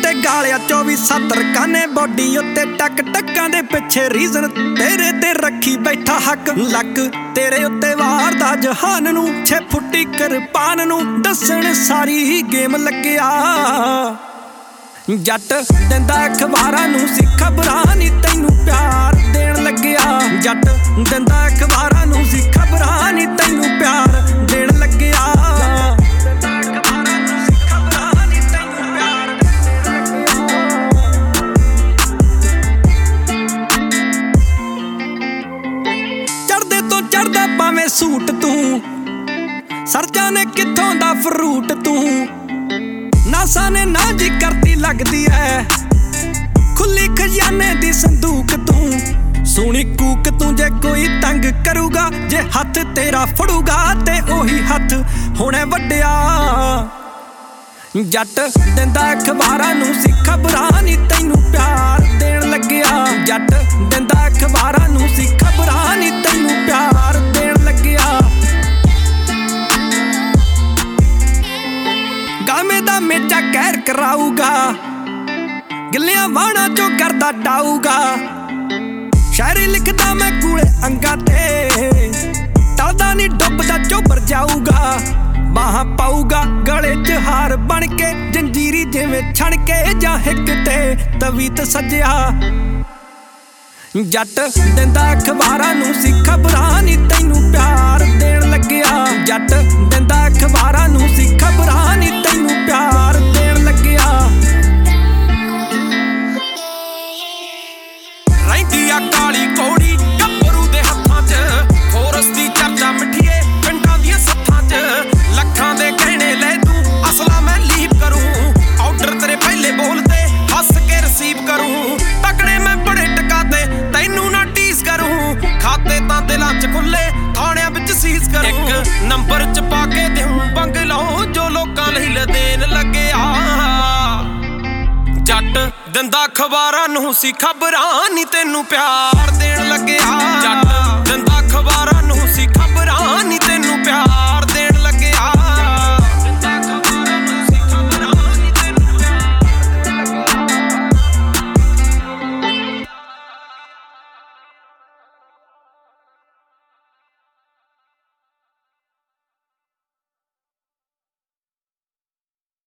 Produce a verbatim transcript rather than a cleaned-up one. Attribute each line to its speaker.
Speaker 1: ते गालिया चौबी सत्तर काने बॉडी उत्ते टक टक्कां दे पिछे रीजन तेरे ते रखी बैठा हक लक तेरे उत्ते वार दा जहान नू छे फुट्टी किरपान नू दसण सारी गेम लग्गिया जट दिंदा अखबारां नू सी खबरां नी तैनू प्यार देण लग्गिया जट दिंदा अखबारां नू सी खबरां नी तैनू प्यार देण लग्गिया चढ़दे तो चढ़दा भावें सूट तू सरजा ने कित्थों दा फ्रूट तू नासा ने ना जी करती लगदी है खुली खजाने दी संदूक तू सोनी कूक तू जे कोई तंग करूगा जे हथ तेरा फड़ूगा ते ओही हथ होने वड्डिया जट दिंदा अखबारां नू सी खबरां नी तैनू प्यार देण लग्गिया जट दिंदा अखबारां नू सी खबरां नी तैनू प्यार देण लग्गिया गामे दा मेचा कहर कराऊगा गिलियां वाणा चो करदा डाऊगा शायरी लिखदा मैं कूले अंगा ते टलदा नी डुबदा चोबर जाऊगा बाहां पाऊगा गले च हार बन के जंजीरी जिवें छण के जां हिक ते तवीत सजिया जट दिंदा अखबारां नू सी खबरां नी तैनू प्यार देण लग्गिया जट दिंदा अखबारां नू सी खबरां नी तैनू प्यार देण लग्गिया रहिंदी आ काली कौड़ी गब्बरू दे हत्थां च फोरस दी चर्चा मिठिए पिंडां दियां सत्थां च लखां दे गहणे ले तू असला मैं लीप करूं आर्डर तेरे पहले बोलते हस के रिसीव करूं तकड़े मैं बड़े टकाते तैनू ना टीस करूं खाते तां दिलां च खुले थाणियां विच सीज करूं एक नंबर च पा के देऊं बंगलो जो लोकां लई लदेन लग्गिया जट दिंदा अखबारां नू सी खबरां नी तैनू प्यार देण लग्गिया जट